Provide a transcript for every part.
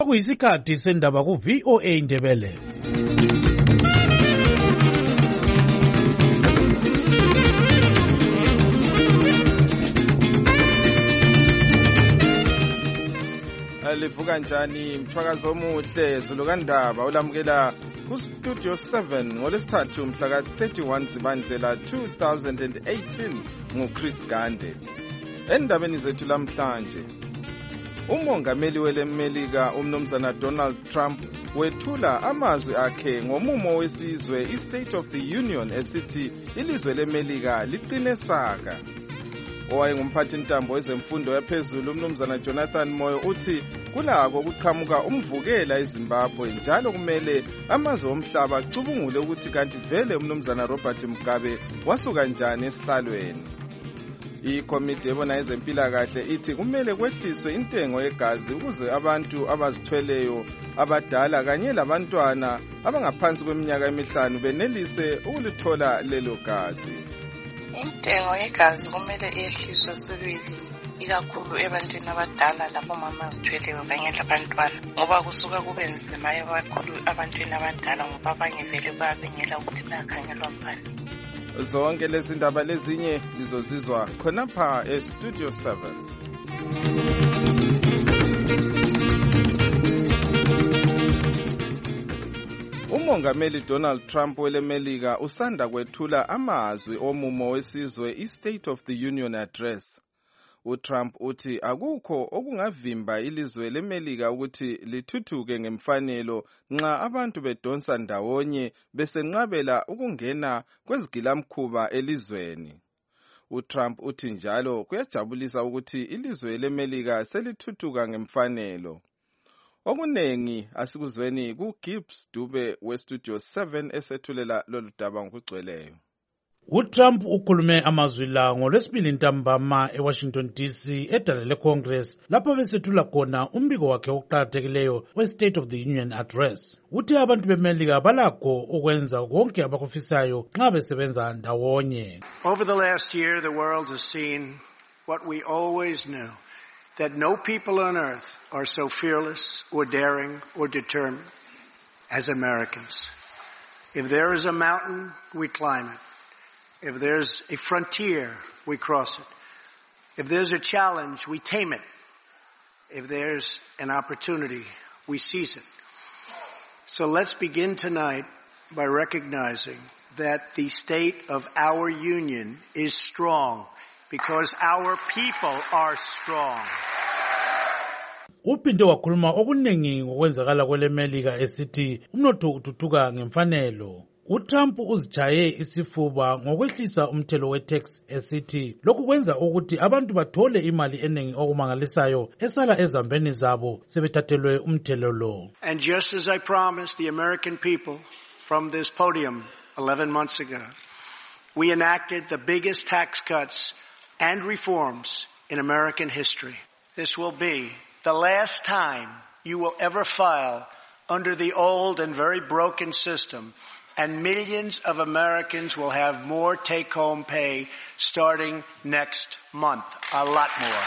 Kuyisikhathi sendaba ku VOA Ndebele. Livuka njani mthwakazo omuhle zulukandaba ulamukela ku Studio 7 ngolesithathu mhla ka 31 Zibandlela 2018 nguChris Gande. Endabeni zethu lamhlanje, umongameli welemelika umnumzana Donald Trump wethula amazwi akhe ngomumo wesizwe iState of the Union esithi ilizwe lemelika liqine saka. Owayengumphathintambo wezemfundo yaphezulu umnumzana Jonathan Moyo uthi kulako ukuqhamuka umvukela eZimbabwe njalo kumele amazwe omhlaba acubungule ukuthi kanti vele umnumzana Robert Mugabe wasuka njani esihlalweni. Ikomiti ebona ezempilakahle ithi kumele kwehliswe intengo yegazi ukuze abantu abazithweleyo abadala kanye labantwana abangaphansi kweminyaka emihlanu benelise ukulithola lelo gazi. Intengo yegazi kumele yehliswe sibili ikakhulu ebantwini abadala labo mama azithweleyo kanye labantwana ngoba kusuka kube nzima kakhulu abantwini abadala ngoba abanye vele bayabenyela ukuthi bayakhangelwa mbani. Zonke lezi ndaba lezinye lizozizwa khonapha eStudio 7. Umongameli Donald Trump welemelika usanda kwethula amazwi omumo wesizwe iState of the Union Address. uTrump uthi akukho okungavimba ilizwe lemelika ukuthi lithuthuke ngemfanelo nxa abantu bedonsa ndawonye besenqabela ukungena kwezigilamkhuba elizweni. uTrump uthi njalo kuyajabulisa ukuthi ilizwe lemelika selithuthuka ngemfanelo. Okunengi asikuzweni kuGibbs Dube weStudio 7 esethulela lolu daba ngokugcweleyo. uTrump ukhulume amazwi la ngolwesibili ntambama eWashington DC edala leCongress lapho besethula khona umbiko wakhe oqhakathekileyo weState of the Union Address. Uthi abantu bemelika balakho ukwenza konke abakufisayo nxa besebenza ndawonye. Over the last year, the world has seen what we always knew, that no people on earth are so fearless or daring or determined as Americans. If there is a mountain, we climb it. If there's a frontier, we cross it. If there's a challenge, we tame it. If there's an opportunity, we seize it. So let's begin tonight by recognizing that the state of our union is strong because our people are strong. Uphinde wakhuluma okuningi ngokwenzakala kwelemelika esithi umnotho uthuthuka ngemfanelo. uTrump uzijaye isifuba ngokwehlisa umthelo wetax esithi lokhu kwenza ukuthi abantu bathole imali eningi okumangalisayo esala ezambeni zabo sebethathelwe umthelo lo. And just as I promised the American people from this podium 11 months ago, we enacted the biggest tax cuts and reforms in American history. This will be the last time you will ever file under the old and very broken system, and millions of Americans will have more take-home pay starting next month, a lot more.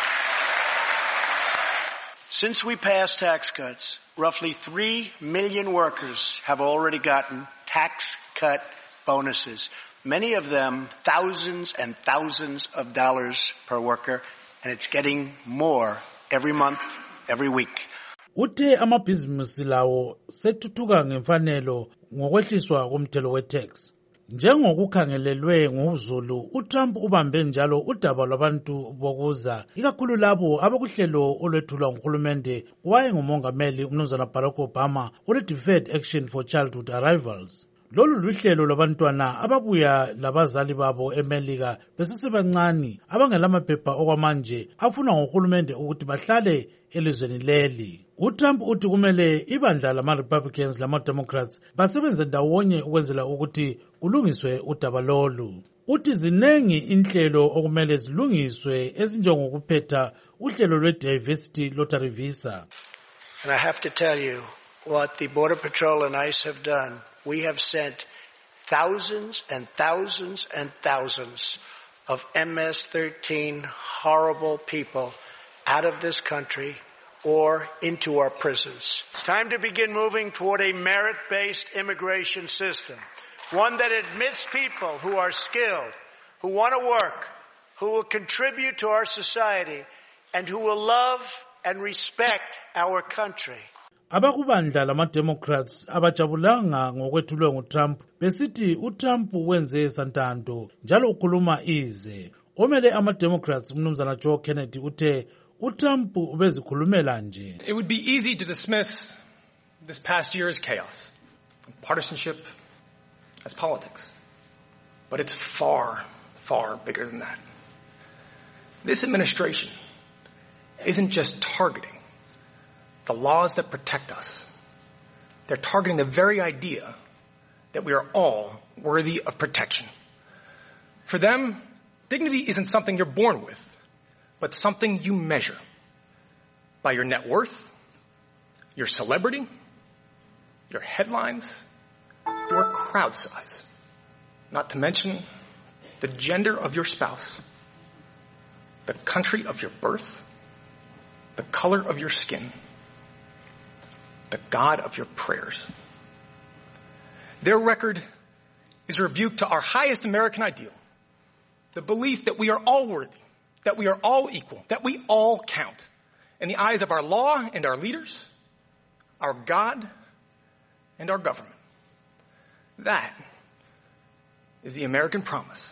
Since we passed tax cuts, roughly 3 million workers have already gotten tax cut bonuses, many of them thousands and thousands of dollars per worker, and it's getting more every month, every week. Uthe amabhizinisi lawo sethuthuka ngemfanelo ngokwehliswa komthelo wetax. Njengokukhangelelwe nguzulu, uTrump ubambe njalo udaba lwabantu bokuza, ikakhulu labo abakuhlelo olwethulwa nguhulumende wayengumongameli umnumzana Barack Obama olwe-Deferred Action for Childhood Arrivals. Lolu luhlelo lwabantwana ababuya labazali babo eMelika besesebancane abangelamaphepha okwamanje afuna ngohulumende ukuthi bahlale elizweni leli. uTrump uthi kumele ibandla lama-Republicans lama-Democrats basebenze ndawonye ukwenzela ukuthi kulungiswe udaba lolu. Uthi zinengi inhlelo okumele zilungiswe ezinjengokuphetha uhlelo lwe-Diversity Lottery Visa. And I have to tell you what the Border Patrol and ICE have done. We have sent thousands and thousands and thousands of MS-13 horrible people out of this country or into our prisons. It's time to begin moving toward a merit-based immigration system, one that admits people who are skilled, who want to work, who will contribute to our society, and who will love and respect our country. Abakubandla lama-Democrats abajabulanga ngokwethulwe nguTrump besithi uTrump wenze santando njalo ukhuluma ize. Omele ama-Democrats umnumzana Joe Kennedy uthe uTrump ubezikhulumela nje. It would be easy to dismiss this past year as chaos, partisanship as politics. But it's far, far bigger than that. This administration isn't just targeting the laws that protect us. They're targeting the very idea that we are all worthy of protection. For them, dignity isn't something you're born with, but something you measure by your net worth, your celebrity, your headlines, your crowd size, not to mention the gender of your spouse, the country of your birth, the color of your skin, the God of your prayers. Their record is a rebuke to our highest American ideal, the belief that we are all worthy, that we are all equal, that we all count in the eyes of our law and our leaders, our God and our government. That is the American promise.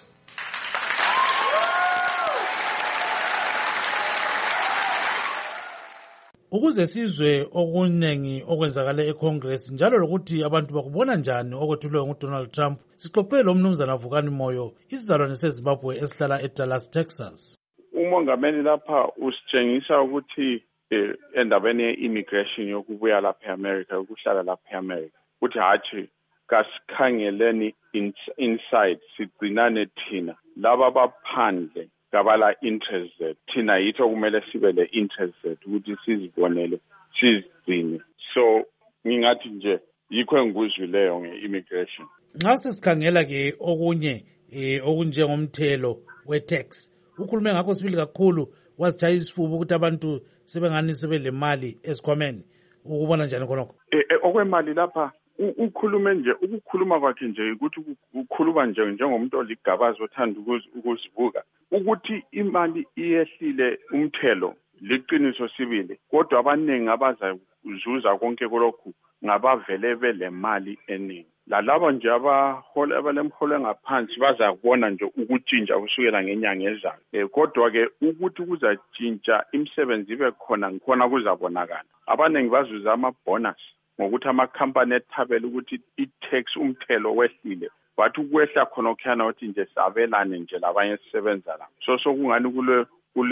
Ukuze sizwe okunengi okwenzakala eCongress njalo lokuthi abantu bakubona njani okwethulwe nguDonald Trump, sixoxele lo mnumzana Vukani Moyo, isizalwane seZimbabwe esihlala eDallas, Texas. Umongameli lapha usitshengisa ukuthi endabeni ye-immigration yokubuya lapha eAmerica, ukuhlala lapha eAmerica, ukuthi hathi kasikhangeleni inside, sigcinane thina laba baphandle kabala interest zethu, thina yitho kumele sibe le interest zethu ukuthi sizibonele sizigcine. So ngingathi nje yikho engikuzwileyo nge-immigration. Nxa sesikhangela ke okunye okunjengomthelo we-tax, ukhulume ngakho sibili kakhulu, wazitshaya isifuba ukuthi abantu sebengani sebelemali esikhwameni, ukubona njani khonokho? Okwemali lapha ukhulume nje, ukukhuluma kwakhe nje ukuthi ukhuluma nje njengomuntu oligabazi othanda ukuzibuka ukuthi imali iyehlile umthelo, liqiniso sibili, kodwa abaningi abazazuza konke lokhu ngabavele belemali eningi. Lalabo nje abahola abalemholo engaphansi bazakubona nje ukutshintsha kusukela ngenyanga ezayo. Kodwa ke ukuthi kuzatshintsha imisebenzi ibe khona kuzabonakala. Abaningi bazuza ama-bonus ngokuthi amakhampani ethabela ukuthi i-tax umthelo wehlile, bathi ukwehla khona okukhana ukuthi nje sabelane nje labanye sisebenza la. So kungani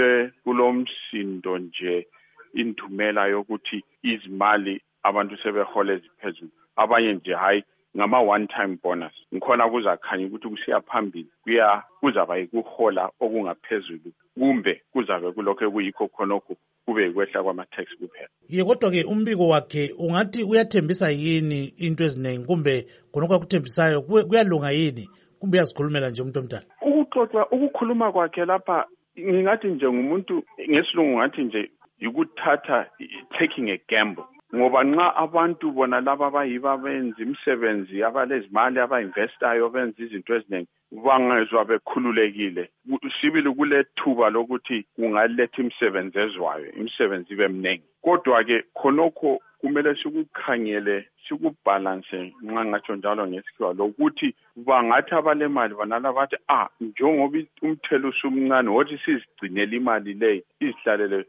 kulo msindo nje indumela yokuthi izimali abantu sebehola eziphezulu, abanye nje hayi ngama one time bonus. Ngikhona kuzakhanya ukuthi kusiya phambili kuzaba yikuhola okungaphezulu, kumbe kuzabe kulokho ekuyikho khonokho kube yikwehla kwama-tax kuphela. Kodwa ke umbiko wakhe ungathi uyathembisa yini into eziningi, kumbe khonokho akuthembisayo kuyalunga yini, kumbe uyazikhulumela nje umuntu omdala? Ukukhuluma kwakhe lapha ngingathi nje ngumuntu ngesilungu ngathi nje yikuthatha, taking a gamble. Ngoba nxa abantu bona laba bayiba benza imisebenzi, abalezimali abainvestayo, benza izinto eziningi, bangezwa bekhululekile, sibili kule thuba lokuthi kungaletha imisebenzi ezwayo, imisebenzi ibe mningi. Kodwa ke khonokho kumele sikukhangele, sikubalance nxa ngatsho njalo ngesikhiwa lokuthi bangathi abalemali banala bathi njengoba umthelo usumncane wothi sizigcinele imali leyi izihlalele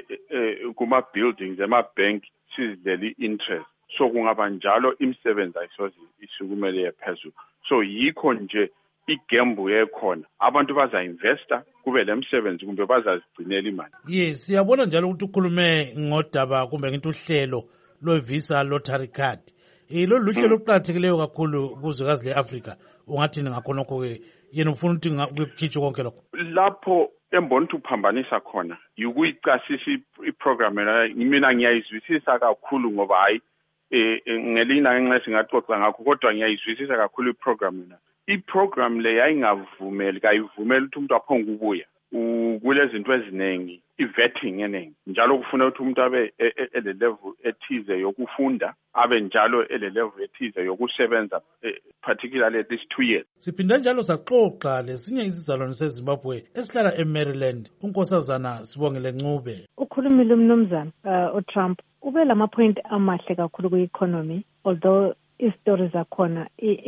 kuma-buildings, ema-bank, sizidlele interest. So kungaba njalo imisebenzi ayisoze isukumele yaphezulu. So yikho nje igembu yekhona, abantu baza-investa kube le msebenzi kumbe bazazigcinela imali. Yes, siyabona njalo ukuthi ukhulume ngodaba kumbe ngithi uhlelo lo-visa lottery card. Lolu luhlelo luqakathekileyo kakhulu kuzwekazi le-Afrika. Ungathini ngakhonokho-ke, yena ufuna ukuthi kukhitshwe konke lokho? Lapho embona ukuthi uphambanisa khona yikuyicasisa iprogram mina ngiyayizwisisa kakhulu ngoba hayi ngelinye ngenxa singaxoxa ngakho, kodwa ngiyayizwisisa kakhulu iprogram yona. Iprogram le yayingavumeli, kayivumeli ukuthi umuntu aphonge ukubuya. kulezinto eziningi i-vetting eningi njalo kufuna ukuthi umuntu abe ele-level ethize yokufunda abe njalo ele-level ethize yokusebenza particularly at least 2 years. Siphinde njalo saxoxa lesinye isizalwane seZimbabwe esihlala eMaryland, unkosazana Sibongile Ncube. Ukhulumile umnumzana uTrump ube lama-point amahle kakhulu kwi-economy, although istory zakhona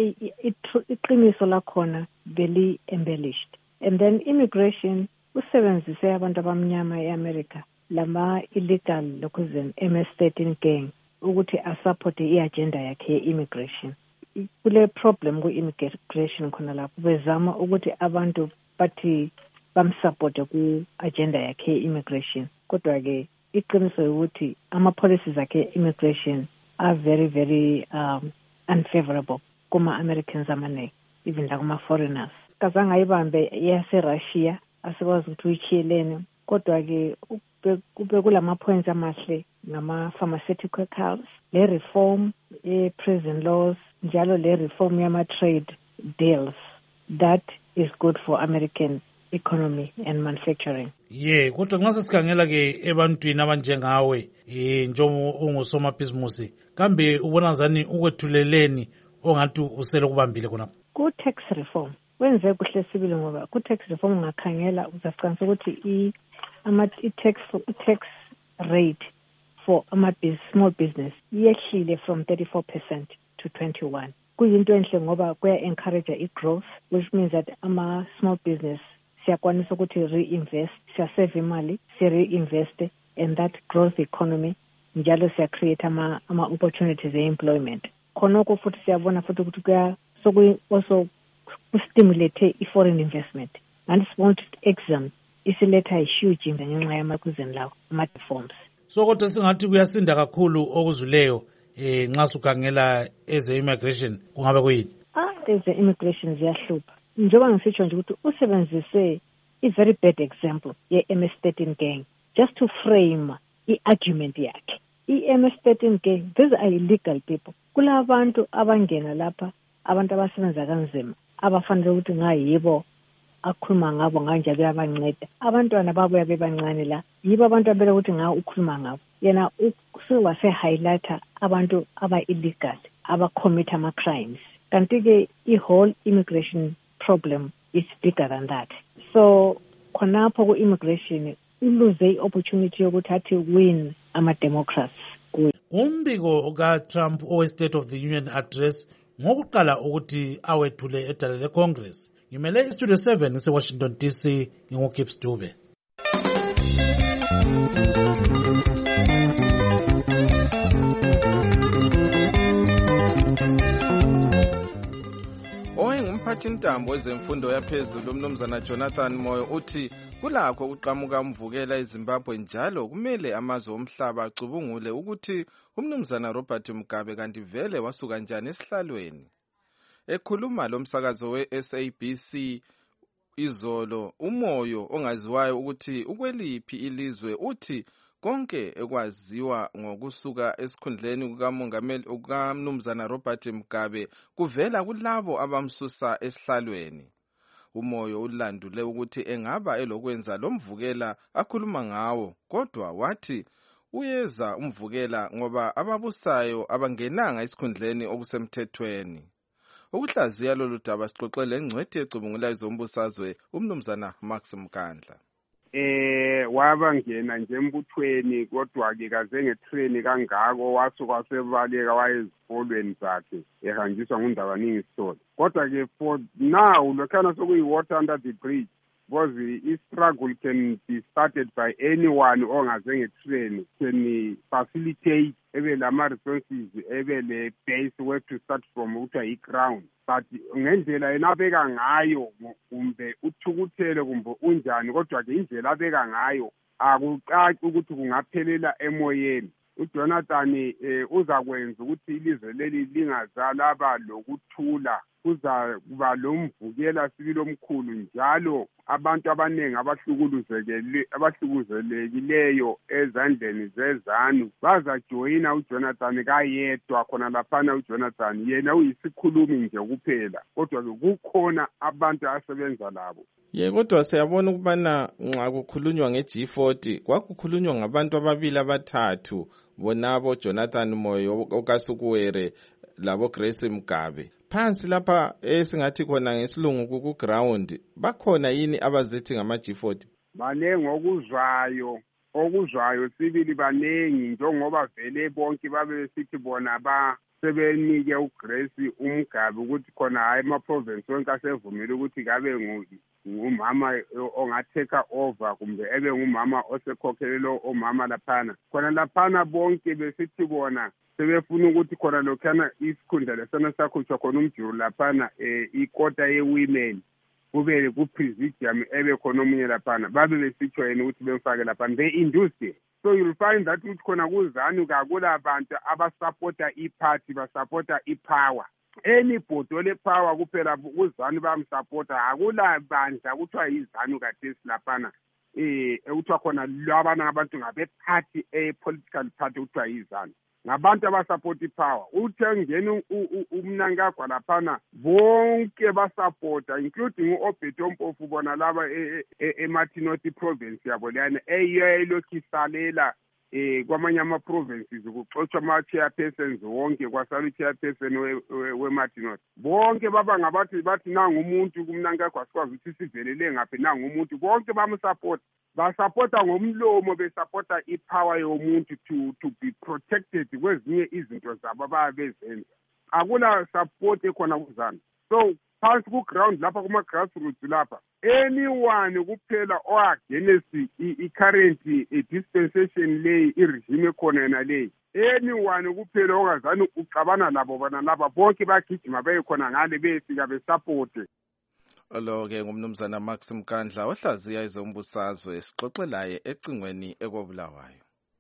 iqiniso lakhona beli embellished. And then immigration usebenzise abantu abamnyama eAmerica lama illegal lokuzeni MS13 gang ukuthi asupport iagenda yakhe ye-immigration. Kule problem ku-immigration khona lapho bezama ukuthi abantu bathi bamsupport ku-agenda yakhe ye-immigration. Kodwa ke iqiniso ukuthi ama-policies akhe ye-immigration are very, very unfavorable kuma-Americans amaningi, even lakuma-foreigners. Kazange ayibambe yase-Russia asikwazi ukuthi uyitshiyelene, kodwa ke kube kulama-points amahle ngama-pharmaceuticals, le reform ye-prison laws, njalo le reform yama-trade deals. That is good for American economy and manufacturing. Kodwa nxa sesikhangela ke ebantwini abanjengawe njengoba ungusomabhizimusi, kambe ubona zani ukwethuleleni ongathi usele kubambile khona? Ku-tax reform wenze kuhle sibili ngoba ku-tax reform ungakhangela uzaficanisa ukuthi i-tax rate for small business yehlile from 34% to 21%. Kuyinto enhle ngoba kuya-encourage i-growth, which means that ama-small business siyakwanisa ukuthi reinvest, siyasave imali, si-reinvest in that growth economy, njalo siya-create ama-opportunities e-employment. Khonoko futhi siyabona futhi ukuthi also kustimulate i-foreign investment. And sibona ukuthi exam isiletha i-huge ngenxa yamakuzeni lawo, ama-reforms. So kodwa singathi kuyasinda kakhulu okuzuleyo nxa sukhangela eze-immigration kungabe kuyini? Eze-immigration ziyahlupha. Njengoba ngisitsho nje ukuthi usebenzise i-very bad example ye-MS13 gang just to frame i-argument yakhe. I-MS13 gang, these are illegal people. Kulabantu abangena lapha, abantu abasebenza kanzima, abafanele ukuthi ngayibo akhuluma ngabo nganjalo abanceda. Abantwana babuya bebancane la, yibo abantu abele ukuthi ngawo ukhuluma ngabo. Yena wase-highlighter abantu aba-illegal, aba-commit ama-crimes. Kanti ke i-whole immigration problem is bigger than that. So khonapho ku-immigration uluze i-opportunity yokuthi athi win ama-democrats. Umbiko ka-Trump owe-State of the Union Address ngokuqala ukuthi awethule edala le-Congress. Ngimele iStudio 7 ngise-Washington DC, ngingu-Gibbs Dube. Umphathintambo wezemfundo yaphezulu umnumzana Jonathan Moyo uthi kulakho ukuqhamuka umvukela eZimbabwe njalo kumele amazwe omhlaba acubungule ukuthi umnumzana Robert Mugabe kanti vele wasuka njani esihlalweni. Ekhuluma lo msakazo we-SABC izolo, uMoyo ongaziwayo ukuthi ukweliphi ilizwe uthi konke ekwaziwa ngokusuka esikhundleni kukamongameli ukamnumzana Robert Mugabe kuvela kulabo abamsusa esihlalweni. uMoyo ulandule ukuthi engaba elokwenza lo mvukela akhuluma ngawo, kodwa wathi uyeza umvukela ngoba ababusayo abangenanga esikhundleni okusemthethweni. Ukuhlaziya lolu daba sixoxele ngcwethi ecubungulayo zombusazwe umnumzana Max Mkandla. Wabangena nje embuthweni, kodwa ke kaze ngetrain kangako wasuka sebaleka wayezifolweni zakhe ehanjiswa nguNdabaningi Sithole. Kodwa ke for now lokhana sokuyi-water under the bridge, because i-struggle can be started by anyone ongaze ngetrain, can facilitate ebe lama-resources, ebe le-base where to start from ukuthiwa i-ground. But ngendlela yena abeka ngayo kumbe uthukuthele kumbe unjani, kodwa ke indlela abeka ngayo akucaci ukuthi kungaphelela emoyeni. uJonathan uzakwenza ukuthi ilizwe leli lingazalaba lokuthula kuzakuba lomvukela sibili omkhulu njalo abantu abaningi abahlukuzelekileyo ezandleni zezanu bazajoyina uJonathan kayedwa khona laphana. uJonathan yena uyisikhulumi nje kuphela, kodwa kukhona abantu asebenza labo. Kodwa siyabona ukubana nxa kukhulunywa nge-G40 kwakukhulunywa ngabantu ababili abathathu, bonabo Jonathan Moyo okaSukuwere labo Grace Mugabe. Phansi lapha esingathi khona ngesilungu ku-ground bakhona yini abazethi ngama-G40? Banengi okuzwayo sibili banengi, njengoba vele bonke babe besithi bona sebenike uGrace uMugabe ukuthi khona hayi ama-province wonke asevumile ukuthi kabe ngumama ongatheka over kumbe ebe ngumama osekhokhelelo omama laphana. Khona laphana bonke besithi bona sebefuna ukuthi khona lokhana isikhundla lesona sakhutshwa khona umjuru laphana ikota ye-women kube ku-presidium ebe khona omunye laphana, babe besitsho yena ukuthi bemfake laphana. They induced it. So you'll find that ukuthi khona kuzanu kakula bantu abasupporta i-party, basupporta i-power. Any bhodo le-power kuphela kuzanu bamsupporta, akula bandla kuthiwa yizanu kathesi laphana ekuthiwa khona labana abantu ngabe-party political party kuthiwa yizanu. Ngabantu abasupporta i-power. Uthe ngene umnankagwa laphana bonke basupporta, including u-Obed Mpofu bona laba eMartinotti province yabo leyana eyilokhu isalela kwamanye ama-provinces kuxotshwa ama-chairpersons wonke kwasala i-chairperson weMartinotti. Bonke baba ngabathi bathi nangu umuntu kumnankagwa sikwazi ukuthi sivelele ngaphi, nangu umuntu. Bonke bamsupport, basupporta ngomlomo, besupporta i-power yomuntu to be protected kwezinye izinto zabo ababezenza. Akula support ekhona kuzana. So phansi ku-ground lapha kuma-grassroots lapha, anyone kuphela o-against i-current dispensation leyi, i-regime ekhona yena leyi, anyone kuphela ongazani uxabana labo bona laba bonke bagijima beyekhona ngale befika besupporte. Lo-ke ngumnumzana Max Mkandla ohlaziya ezombusazwe, sixoxe laye ecingweni ekobulawayo.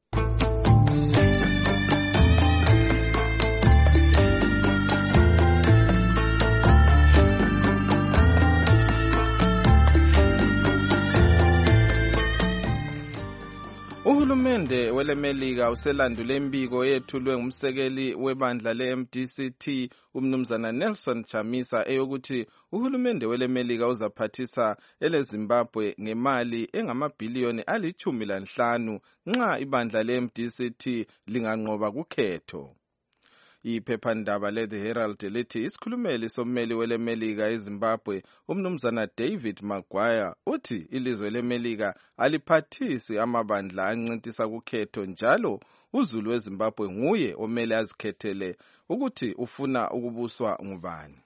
Uhulumende welemelika uselandule imbiko yethulwe ngumsekeli webandla le-MDCT umnumzana Nelson Chamisa eyokuthi uhulumende welemelika uzaphathisa eleZimbabwe ngemali engamabhiliyoni ali-15 nxa ibandla le-MDCT linganqoba kukhetho. Iphephandaba le-The Herald lithi isikhulumeli sommeli welemelika eZimbabwe umnumzana David Maguire uthi ilizwe lemelika aliphathisi amabandla ancintisa kukhetho, njalo uzulu weZimbabwe nguye omele azikhethele ukuthi ufuna ukubuswa ngubani.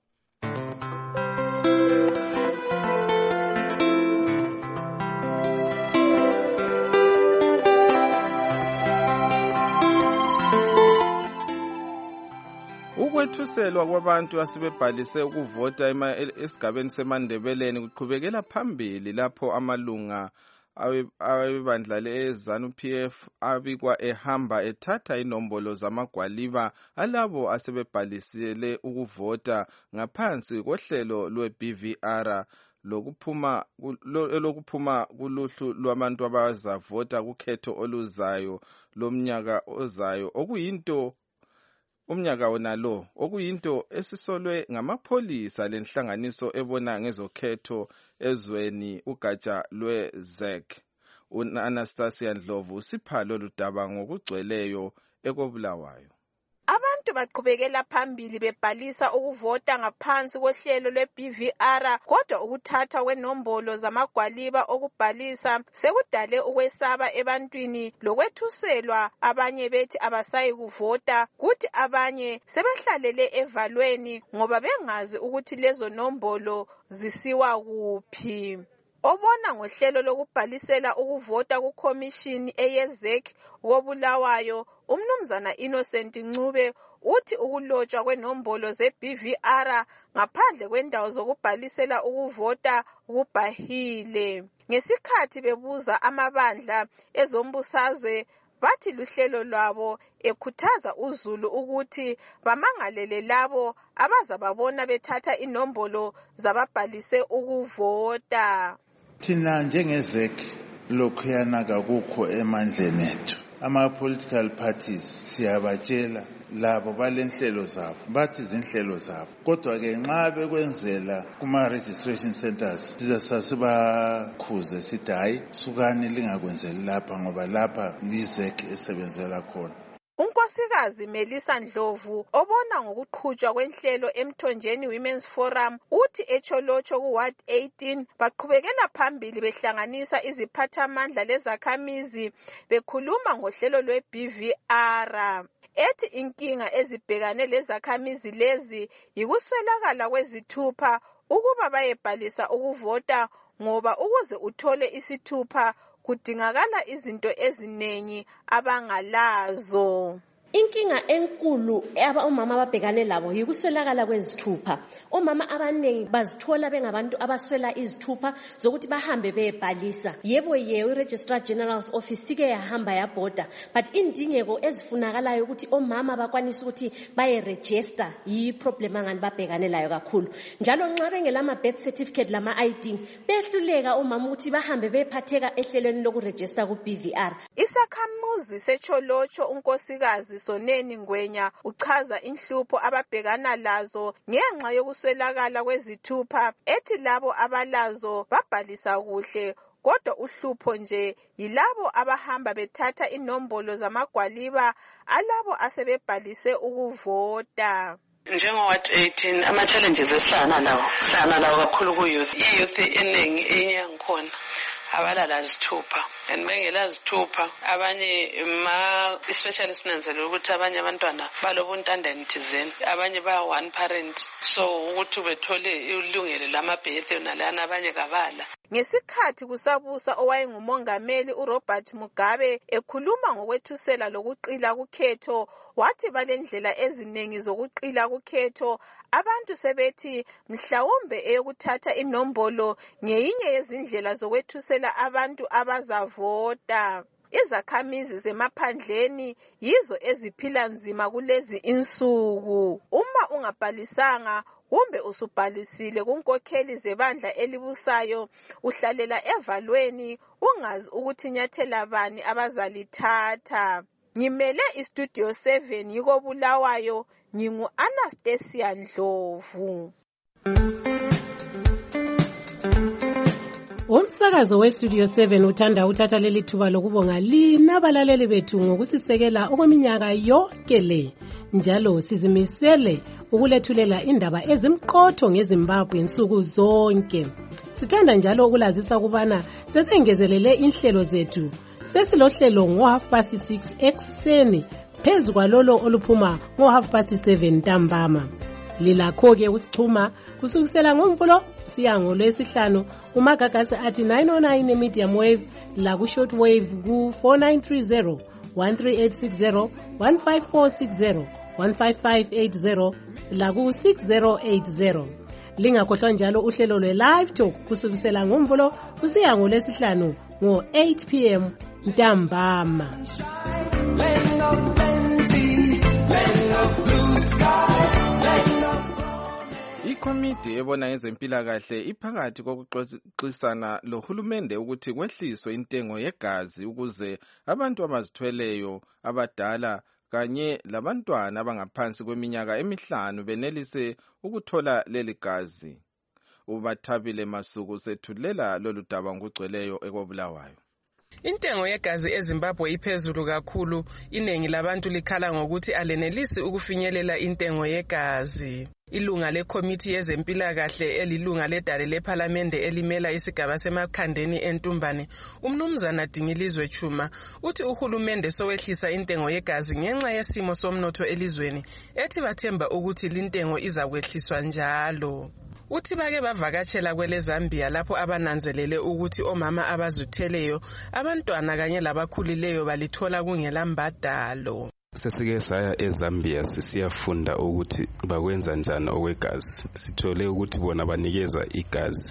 Ukwethuselwa kwabantu asebebhalise ukuvota esigabeni seMandebeleni kuqhubekela phambili lapho amalunga awebandla le-ZANU-PF abikwa ehamba ethatha inombolo zamagwaliba alabo asebebhalisele ukuvota ngaphansi kohlelo lwe-BVR lokuphuma kuluhlu lwabantu abazavota kukhetho oluzayo lomnyaka ozayo, umnyaka wonalo okuyinto esisolwe ngamapholisa lenhlanganiso ebona ngezokhetho ezweni ugatsha lwe-ZEC. Anastasia Ndlovu usipha lolu daba ngokugcweleyo ekobulawayo. Abantu baqhubekela phambili bebhalisa ukuvota ngaphansi kohlelo lwe-BVR, kodwa ukuthatha kwenombolo zamagwaliba okubhalisa sekudale ukwesaba ebantwini lokwethuselwa. Abanye bethi abasayi kuvota, kuthi abanye sebehlalele evalweni ngoba bengazi ukuthi lezo nombolo zisiwa kuphi. Obona ngohlelo lokubhalisela ukuvota kukhomishini eyeZEC kobulawayo umnumzana Innocent Ncube uthi ukulotshwa kwenombolo ze-BVR ngaphandle kwendawo zokubhalisela ukuvota kubhahile. Ngesikhathi bebuza amabandla ezombusazwe bathi luhlelo lwabo ekhuthaza uzulu ukuthi bamangalele labo abazababona bethatha inombolo zababhalise ukuvota. Thina njengezek lokhuyana kakukho emandleni ethu. Ama-political parties siyabatshela labo balenhlelo zabo bathi zinhlelo zabo, kodwa-ke nxa bekwenzela kuma-registration centers sasibakhuze sithi hayi sukani lingakwenzeli lapha ngoba lapha lizek esebenzela khona. Unkosikazi Melissa Ndlovu obona ngokuqhutshwa kwenhlelo eMthonjeni Women's Forum uthi eCholotsho kuWard 18 baqhubekela phambili behlanganisa iziphathamandla lezakhamizi bekhuluma ngohlelo lwe-BVR. Ethi inkinga ezibhekane lezakhamizi lezi yikuswelakala kwezithupha ukuba bayebhalisa ukuvota ngoba ukuze uthole isithupha kudingakala izinto eziningi abangalazo. Inkinga enkulu omama ababhekane labo yikuswelakala kwezithupha. Omama abaningi bazithola bengabantu abaswela izithupha zokuthi bahambe beyebhalisa. Yebo i-Registrar General's Office sike yahamba yabhoda, but indingeko ezifunakalayo ukuthi omama bakwanise ukuthi baye-register yi-problem angani babhekane layo kakhulu. Njalo nxa bengelama-birth certificate lama-ID behluleka omama ukuthi bahambe bephatheka ehlelweni lokuregister ku-BVR. Isakhamuzi seCholotsho unkosikazi Soneni Ngwenya uchaza inhlupho ababhekana lazo ngenxa yokuswelakala kwezithupha, ethi labo abalazo babhalisa kuhle kodwa uhlupho nje yilabo abahamba bethatha inombolo zamagwaliba alabo asebebhalise ukuvota. Njengo-Ward 18 ama-challenges esihlangana lawo kakhulu ku-youth. I-youth eningi enyangikhona abalala zithupha, and bengela zithupha abanye especially sinanzela ukuthi abanye abantwana balobuntandane thizeni, abanye ba one parent, so ukuthi bethole ilungelo lamabhethe nalana abanye kabala. Ngesikhathi kusabusa owayengumongameli uRobert Mugabe ekhuluma ngokwethusela lokuqila kukhetho, wathi balendlela eziningi zokuqila kukhetho, abantu sebethi mhlawumbe eyokuthatha inombolo ngeyinye yezindlela zokwethusela abantu abazavota. Izakhamizi zemaphandleni yizo eziphila nzima kulezi insuku. Uma ungabhalisanga kumbe usubhalisile kunkokheli zebandla elibusayo, uhlalela evalweni ungazi ukuthi nyathela bani abazalithatha. Ngimele iStudio 7 yiko Bulawayo, ngingu Anastasia Ndlovu. Umsakazo weStudio 7 uthanda uthatha leli thuba lokubonga lina balaleli bethu ngokusisekela okweminyaka yonke le. Njalo sizimisele ukulethulela indaba ezimqotho ngeZimbabwe insuku zonke. Sithanda njalo ukulazisa ukubana sesengezelele inhlelo zethu. Sesilohlelo ngo-6:30 ekuseni phezu kwalolo oluphuma ngo-7:30 ntambama. Lilakho-ke usichuma kusukisela ngoMvulo siya ngoLwesihlanu kumagagasi athi 909 medium wave la ku-short wave ku-4930 13860 15460 15580 la ku-6080. Lingakhohlwa njalo uhlelo lwe-live talk kusukisela ngoMvulo kusiya ngoLwesihlanu ngo-8 p.m. ntambama. Ikomiti ebona ngezempilakahle iphakathi kokuxoxisana lohulumende ukuthi kwehliswe intengo yegazi ukuze abantu abazithweleyo abadala kanye labantwana abangaphansi kweminyaka emihlanu benelise ukuthola leli gazi. UBathabile Masuku sethulela lolu daba ngokugcweleyo ekobulawayo. Intengo yegazi eZimbabwe iphezulu kakhulu, iningi labantu likhala ngokuthi alenelisi ukufinyelela intengo yegazi. Ilunga lekomiti yezempilakahle elilunga ledale lephalamende elimela isigaba semakhandeni entumbane, umnumzana Dingilizwe Chuma, uthi uhulumende sowehlisa intengo yegazi ngenxa yesimo somnotho elizweni, ethi bathemba ukuthi lintengo izakwehliswa njalo. Uthi bake bavakatshela kwele Zambia lapho abananzelele ukuthi omama abazithweleyo, abantwana kanye labakhulileyo balithola kungela mbadalo. Sesike saya eZambia sisiyafunda ukuthi bakwenza njani okwegazi. Sithole ukuthi bona banikeza igazi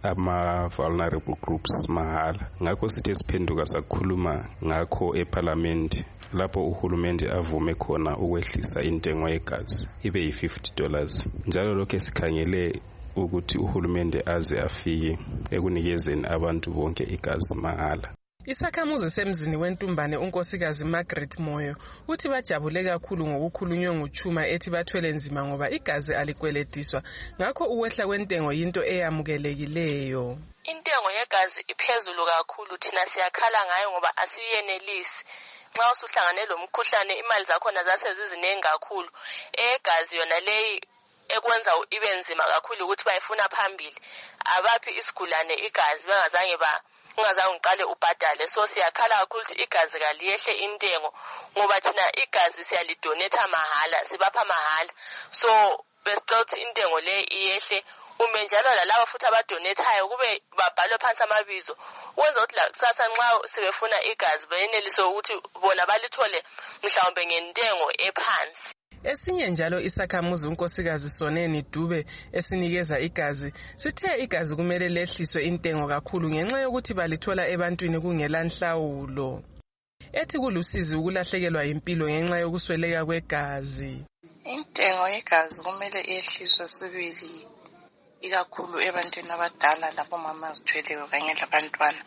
ama-vulnerable groups mahala. Ngakho sithe siphenduka sakhuluma ngakho eParliament lapho uhulumende avume khona ukwehlisa intengo yegazi ibe yi$50. Njalo lokho sikhangele ukuthi uhulumende aze afike ekunikezeni abantu bonke igazi mahala. Isakhamuzi semzini wentumbane unkosikazi Margaret Moyo uthi bajabule kakhulu ngokukhulunywa nguChuma ethi bathwele nzima ngoba igazi alikweletiswa, ngakho ukwehla kwentengo yinto eyamukelekileyo. Intengo yegazi iphezulu kakhulu, thina siyakhala ngayo ngoba asiyenelisi. Nxa usuhlangane lo mkhuhlane imali zakhona zasezizinengi kakhulu. Egazi yona leyi ekwenza ibe nzima kakhulu ukuthi bayifuna phambili. Abaphi isigulane igazi bengazange ungazange ubhadale. So siyakhala kakhulu ukuthi igazi kaliyehle intengo ngoba thina igazi siyalidonate mahala, sibapha mahala. So besicela ukuthi intengo le iyehle. Ume njalo lalabo futhi abadonetayo kube babhalwe phansi amabizo wenza ukuthi la kusasa nxa sebefuna igazi bayenelise ukuthi bona balithole mhlawumbe ngentengo ephansi. Esinye njalo isakhamuzi unkosikazi Soneni Dube esinikeza igazi sithe igazi kumele lehliswe intengo kakhulu ngenxa yokuthi balithola ebantwini kungela nhlawulo. Ethi kulusizi ukulahlekelwa impilo ngenxa yokusweleka kwegazi. Intengo yegazi kumele yehliswe sibili ikakhulu ebantwini abadala lapho mama azithweleyo kanye labantwana.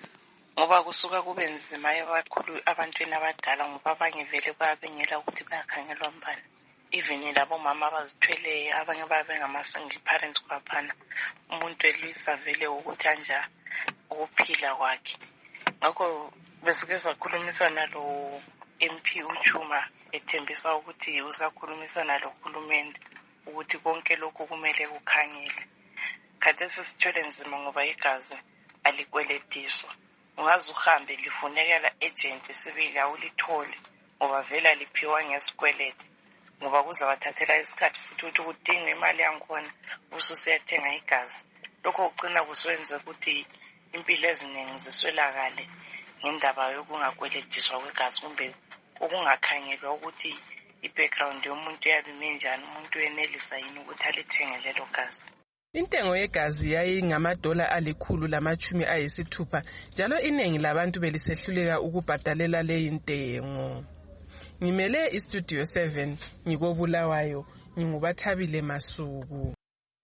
Ngoba kusuka kube nzima kakhulu abantwini abadala ngoba abanye vele bayabengela ukuthi bayakhangelwa mbani. Even labo mama abazithweleyo abanye babe ngama-single parents kwaphana. Umuntu elwisa vele ukuthi anja ukuphila kwakhe. Ngakho besike sakhulumisana lo MP uChuma ethembisa ukuthi usakhulumisana lo hulumende ukuthi konke lokhu kumele kukhangele. Khathesi sithwele nzima ngoba igazi alikweletiswa. Ungaze uhambe lifunekela agent sibili awulithole ngoba vela liphiwa ngesikweleti ngoba kuzabathathela isikhathi futhi ukuthi udinga imali yakhona ususiyathenga igazi. Lokho ugcina kuswenza ukuthi impilo eziningi ziswelakale ngendaba yokungakweletiswa kwegazi kumbe ukungakhangelwa ukuthi i-background yomuntu yabe njani, umuntu yenelisa yini ukuthi alithenge lelo gazi. Intengo yegazi yayingama$160 njalo iningi labantu belisehluleka ukubhadalela leyi intengo. Ngimele iStudio 7 ngikobulawayo ngingubathabile Masuku.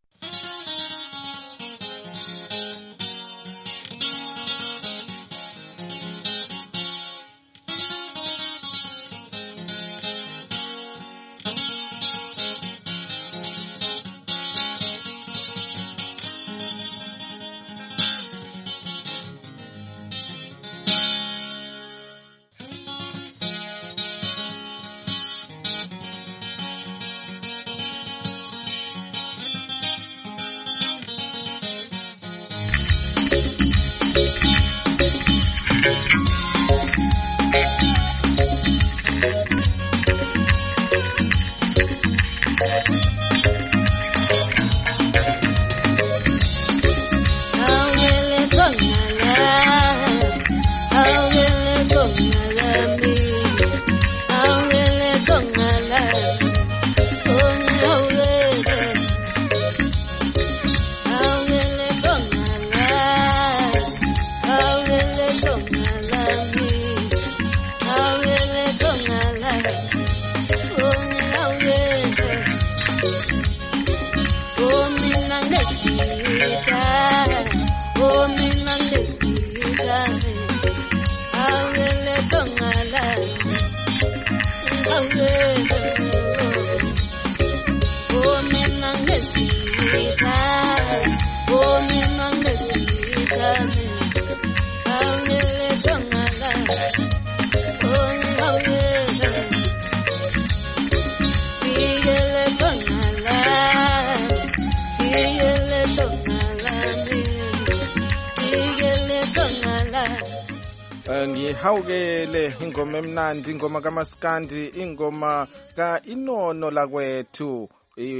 Ngihawukele ingoma emnandi, ingoma kaMaskandi, ingoma ka-Inono lakwethu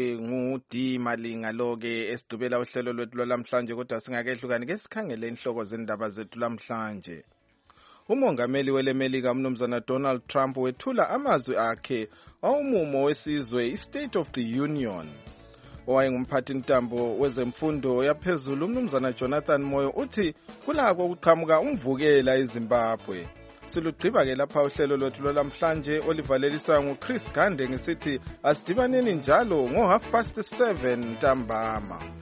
ngudi Malinga loke esidubela uhlelo lwethu lwamhlanje. Kodwa singakehlukani ke sikhangele inhloko zendaba zethu lamhlanje. Umongameli welemelika umnumzana Donald Trump wethula amazwi akhe awumumo wesizwe, i-State of the Union. owayengumphathi ntambo wezemfundo yaphezulu umnumzana Jonathan Moyo uthi kulako ukuqhamuka umvukela eZimbabwe. Silugqiba-ke lapha uhlelo lwethu lwalamhlanje olivalelisa nguChris Gande ngisithi asidibaneni njalo ngo 7:30 ntambama.